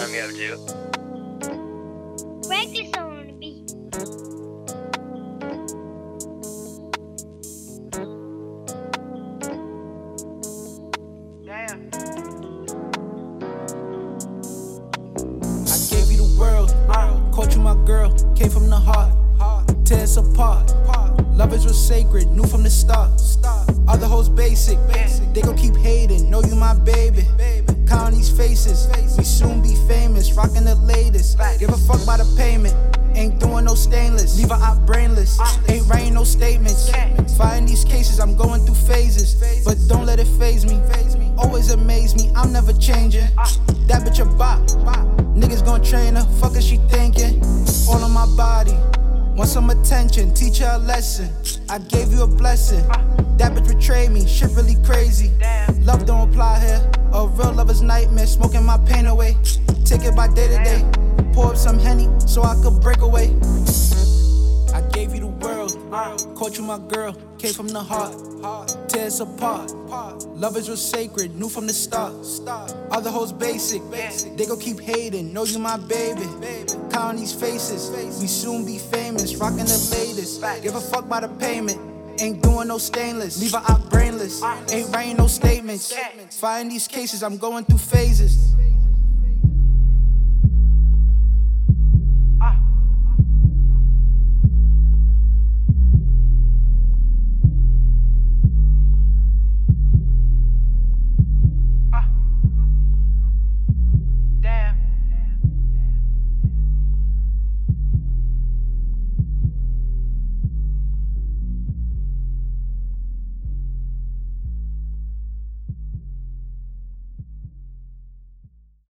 Let me have two. Practice on the beat. Damn. I gave you the world, caught you my girl, came from the heart, tear us apart. Lovers was sacred, knew from the start. Other hoes basic, they gon' keep hating, know you my baby. Count on these faces, we soon be famous, rockin' the latest. Give a fuck by the payment, ain't doing no stainless. Leave her out brainless, ain't writing no statements. Fighting these cases, I'm going through phases, but don't let it phase me. Always amaze me, I'm never changing. That bitch a bop, niggas gon' train her, fuck is she thinking? All on my body, want some attention, teach her a lesson. I gave you a blessing, that bitch betrayed me, shit really crazy. Love don't apply here, a real lover's nightmare, smoking my pain away. Take it by day to day, pour up some Henny so I could break away. I gave you the world, caught you my girl, came from the heart, tear us apart. Lovers was sacred, knew from the start. Other hoes basic, they gon' keep hating, know you my baby. Count on these faces, we soon be famous, rockin' the latest. Give a fuck by the payment, ain't doing no stainless. Leave her out brainless, ain't writing no statements. Fighting these cases, I'm going through phases.